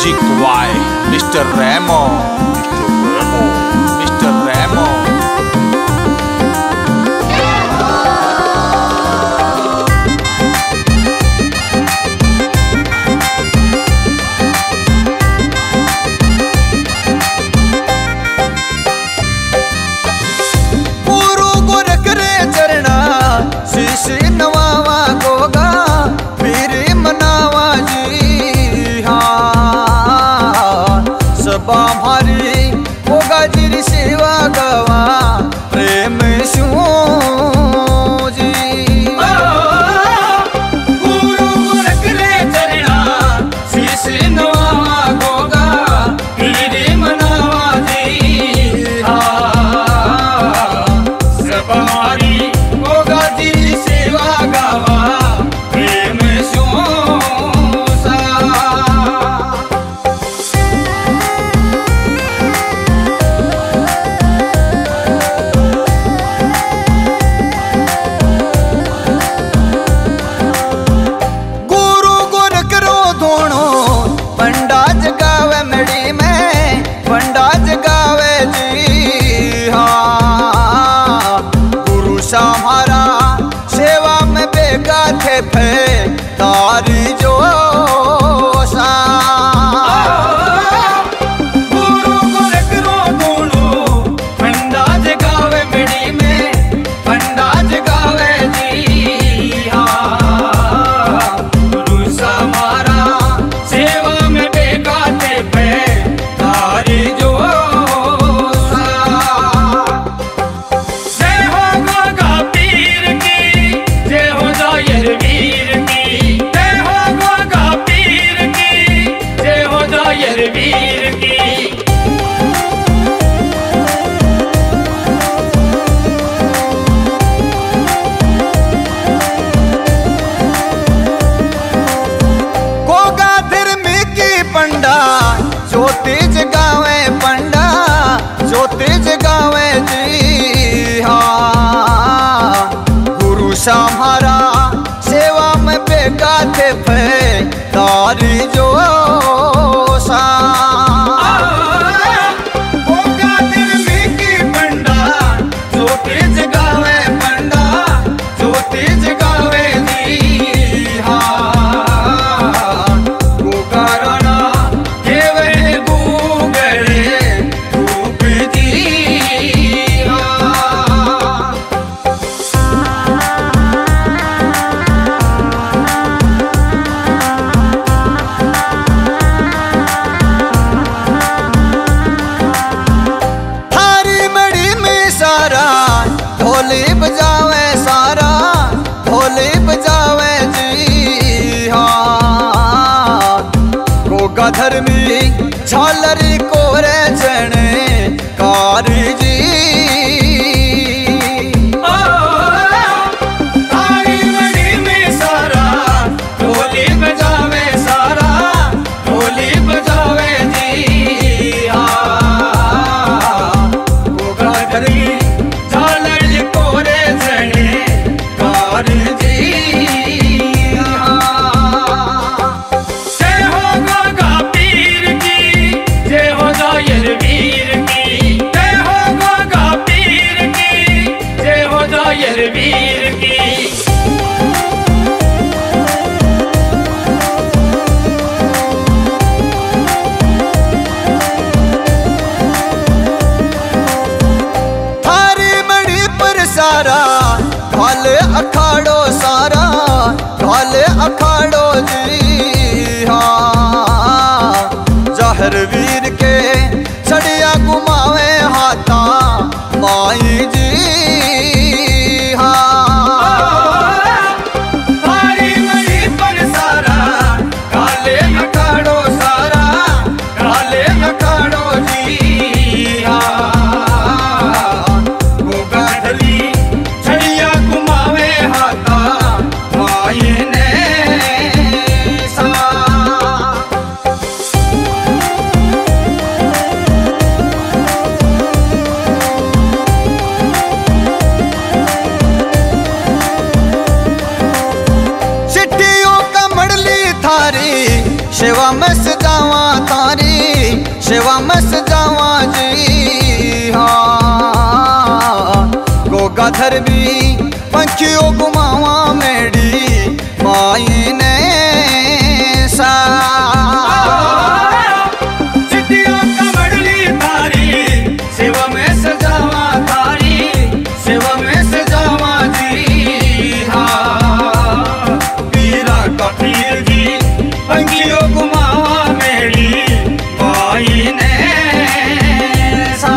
Music by mister Remo. Mister Remo Guru Gorakh रे चरणा शीश नवावा गोगा मेरे मनावा जी। हाँ सबा भारी होगा जी सेवा गवा प्रेम शू जी। गुरु गोरख रे चरणा शीश नवावा गोगा मेरे मनावा जी। हाँ हमारी होगा जी सेवा गावा प्रेम गुरु गोरख रो धोणो पंडा जगावे मड़ी में पंडा जगावे जी। हाँ गुरु हमारा सेवा में बेगा थे फे तारी जो सा। गुरु गोरख रो धोणो पंडा जगावे मड़ी में पंडा जगावे जी। हाँ गुरु हमारा सेवा में बेगा थे फे तारी जो वीर की। गोगा धर्मी की पंडा ज्योति जगावे पंडा ज्योति जगावे जी। हाँ गुरु हमारा सेवा में बेगा थे पे तारी जो सा। गोगा धर्मी की पंडा ज्योति जगावे पंडा ज्योति जगावे जी। हाँ गोगा राणा केवे गूगले रूप जी। हाँ सेवा में सजावा तारी, सेवा में सजावा जी हाँ। गोगाधर भी पंछियों घुमावा मेरी माई ने सा। चिट्टियों का मडली तारी, सेवा में सजावा तारी, सेवा में सजावा जी हाँ। पीरा का पीर जी पंछियों घुमावा मेरी माई ने सा।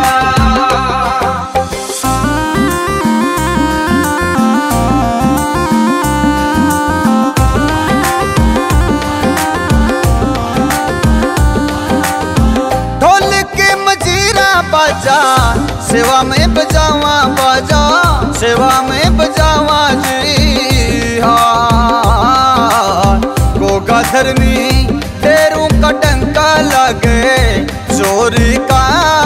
बाजा सेवा में बजावा बाजा, सेवा में बजावा जी हाँ। गोगाधर में तेरू का डंका लगे चोरी का।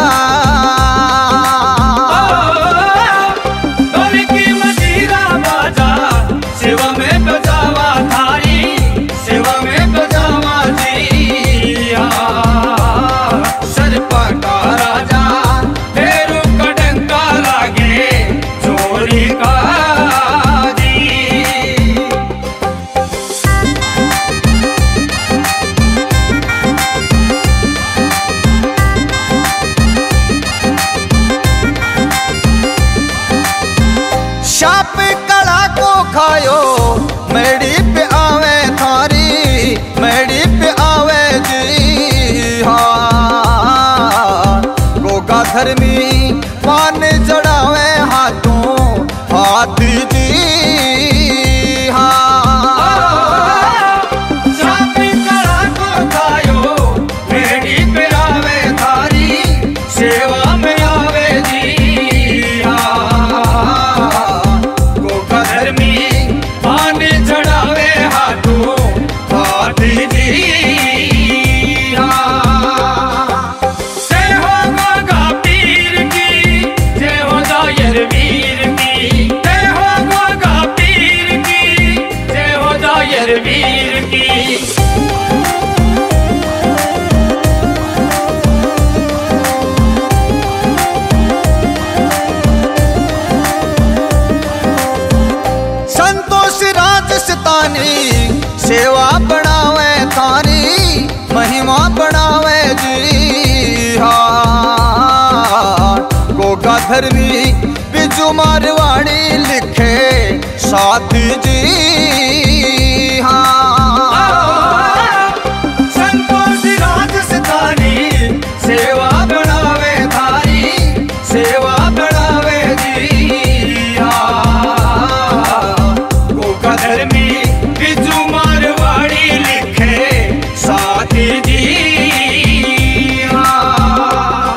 ढोल की मजीरा बाजा सेवा में बजावा थारी, सेवा में बजावा जी हाँ। सरपा का राजा शाप कला को खायो मेरी पे आवे थारी, मेरी पे आवे जी हाँ। गोगाधर में पान जड़ावे हाथों हाथ जी हाँ। शाप कला को खायो मेरी पे आवे थारी, सेवा में आवे जी हाँ। गोगाधर में पान चढ़ावे हाथों हाथ जी हाँ। जय हो गोगा पीर की, जय हो दायर वीर की, जय हो गोगा पीर की, जय हो दायर वीर की। संतोष राज सतानी सेवा बढ़ावे थारी, महिमा बढ़ावे जी हाँ। गोगाधर में बिजू मारवाड़ी लिखे साथ जी हाँ। संतोष राज सतानी सेवा बढ़ावे थारी, सेवा बढ़ावे जी हाँ। गोगाधर में बिजू मारवाड़ी लिखे साथ जी हाँ।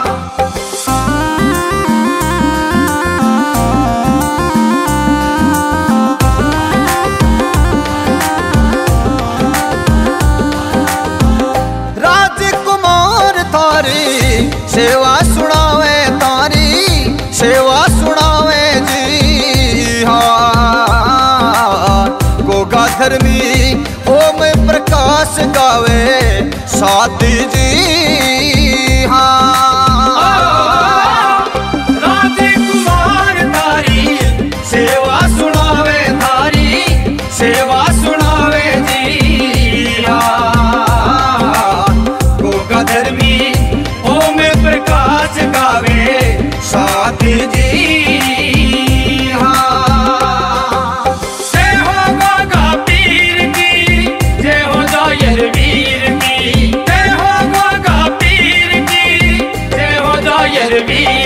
राजकुमार थारी सेवा सुनावे तारी, सेवा सुनावे जी हाँ। गोगाधर में ओम प्रकाश गावे साथ जी हाँ। राजकुमार थारी सेवा सुनावे थारी, सेवा सुनावे जी हाँ। गोगाधर में ओम प्रकाश गावे साथ जी हाँ। जय हो गोगा पीर की, जय हो दायर वीर की, जय हो गोगा पीर की, जय हो दायर वीर